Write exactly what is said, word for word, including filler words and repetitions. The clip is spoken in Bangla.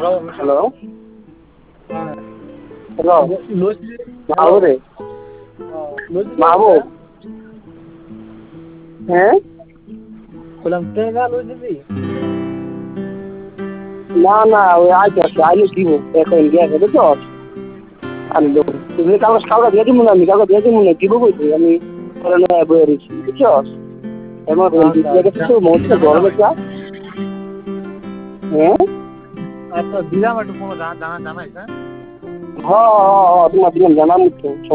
হ্যালো হ্যালো মাহবুব রে মাহবুব হ্যাঁ না না ওই আজ আছে আইলে দিব এখন গিয়ে বুঝছ আমি তুমি কাগজ কাগজ দিয়ে দিব না আমি কাগজ দিয়ে দিব না দিব বলছি আমি বয়ে রয়েছি বুঝছ এমন কিছু মধ্যে গরমে চা হ্যাঁ আচ্ছা দিলাম একটু কোনো জানা জানাইছে হ্যাঁ হ্যাঁ তোমার দিলাম জানাম তো